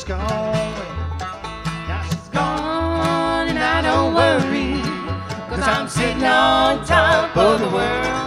Wish gone. Now she's gone and I don't worry, 'cause I'm sitting on top of the world.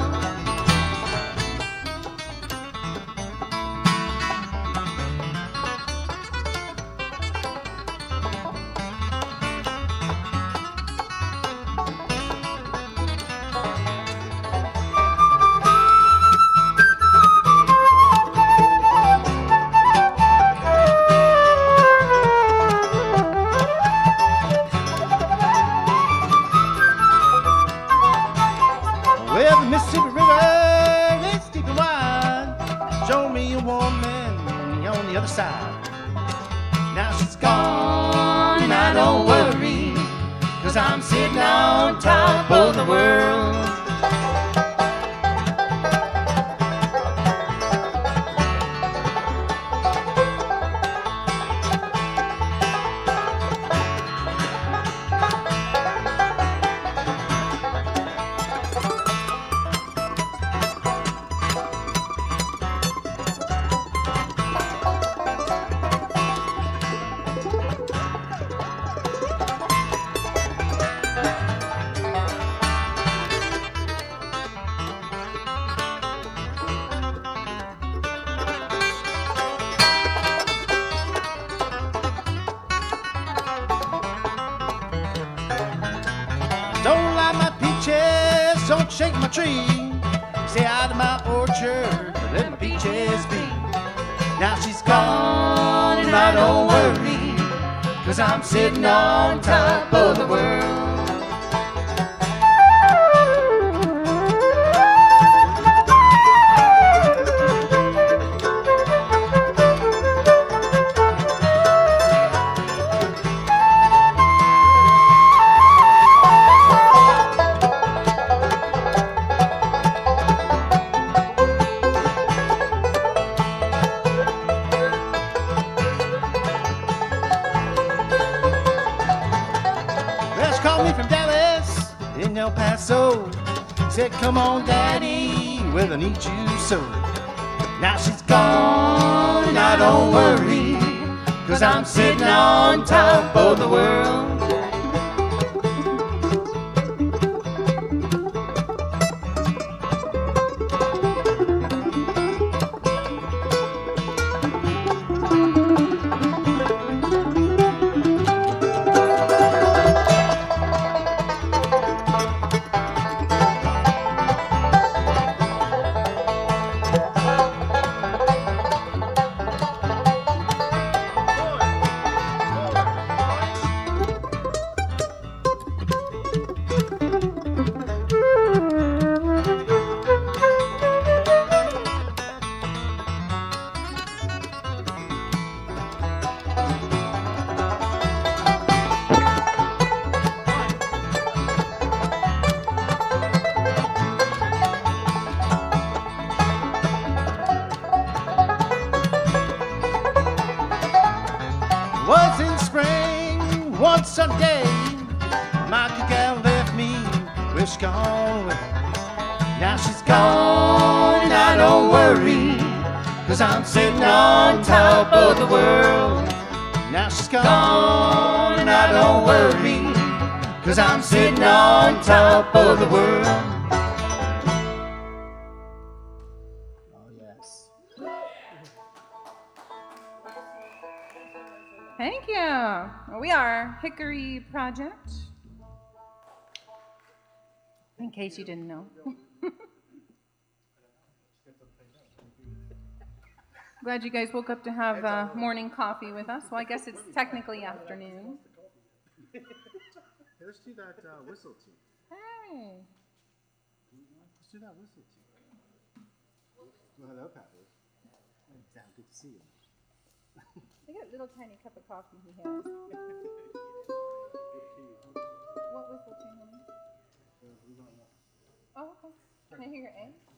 Well, the Mississippi River is deep and wide. Show me a woman on the other side. Now she's gone and I don't worry, 'cause I'm sitting on top of the world. Don't like my peaches, don't shake my tree. Stay out of my orchard, let my peaches be. Now she's gone and I don't worry, 'cause I'm sitting on top of the world. Called me from Dallas in El Paso. Said, come on, Daddy, well, I need you so. Now she's gone and I don't worry, 'cause I'm sitting on top of the world. Was in spring, one Sunday, my good gal left me, well, she's gone. Now she's gone and I don't worry, 'cause I'm sitting on top of the world. Now she's gone and I don't worry, 'cause I'm sitting on top of the world. Oh, yes. Thank you. Well, we are Hickory Project, in case you didn't know. Glad you guys woke up to have morning coffee with us. Well, I guess it's technically afternoon. Hey, let's do that whistle too. Hey. Let's do that whistle too. Well, hello, Patty. Damn, good to see you. Look at that little tiny cup of coffee he has. What whistle tune, honey? Oh, okay. Can I hear your A?